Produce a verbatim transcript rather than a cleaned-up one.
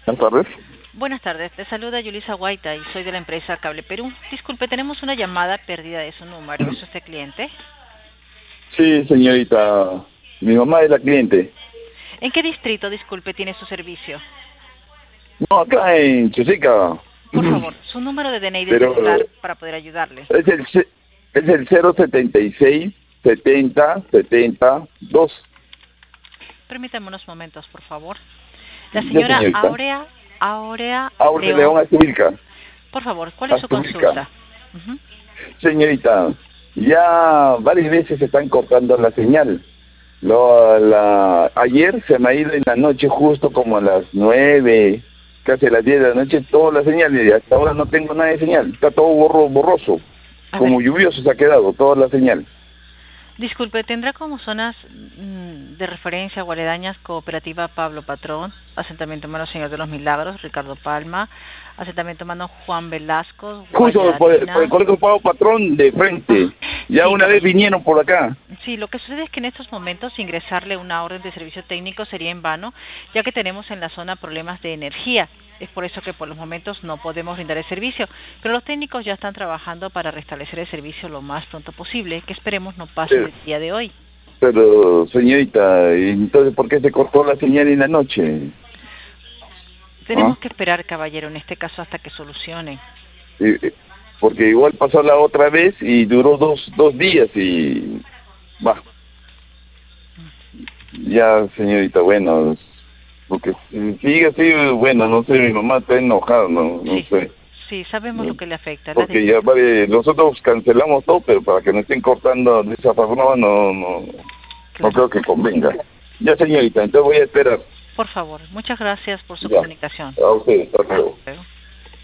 Buenas tardes. Buenas tardes, te saluda Yulisa Guaita y soy de la empresa Cable Perú. Disculpe, tenemos una llamada perdida de su número. ¿Es usted cliente? Sí, señorita. Mi mamá es la cliente. ¿En qué distrito, disculpe, tiene su servicio? No, acá en Chosica. Por favor, su número de D N I de Pero celular para poder ayudarle. es el ce- es el cero setenta y seis setenta setenta dos. Permítame unos momentos, por favor. La Ya, señora señorita. Aurea, Aurea Ahora de León. León Azubilca. Por favor, ¿cuál es su Azubilca. consulta? Ujú. Señorita, ya varias veces se están cortando la señal. Lo, la, ayer se me ha ido en la noche justo como a las nueve, casi a las diez de la noche, toda la señal y hasta ahora no tengo nada de señal. Está todo borro, borroso, A como ver, lluvioso se ha quedado toda la señal. disculpe, ¿tendrá como zonas mm, de referencia o aledañas Cooperativa Pablo Patrón, Asentamiento Humano Señor de los Milagros, Ricardo Palma, Asentamiento Humano Juan Velasco, Justo por el, por el Guayarina? colegio Pablo Patrón de frente. Ah, Ya sí, una vez caballero. vinieron por acá. Sí, lo que sucede es que en estos momentos ingresarle una orden de servicio técnico sería en vano, ya que tenemos en la zona problemas de energía. Es por eso que por los momentos no podemos brindar el servicio, pero los técnicos ya están trabajando para restablecer el servicio lo más pronto posible, que esperemos no pase Pero, el día de hoy. pero señorita, entonces ¿por qué se cortó la señal en la noche? ¿Ah? Tenemos que esperar, caballero, en este caso hasta que solucionen. Eh, Porque igual pasó la otra vez y duró dos, dos días y... Va, ya señorita, bueno, porque si sigue así, bueno, no sé, mi mamá está enojada, no, no Sí, sé. sí, sabemos lo ¿No? que le afecta. La Porque ya disculpa. vale, nosotros cancelamos todo, pero para que no estén cortando de esa forma, no, no, no Claro. creo que convenga. Ya señorita, entonces voy a esperar. Por favor, muchas gracias por su Ya, comunicación. a usted, hasta luego. Luego.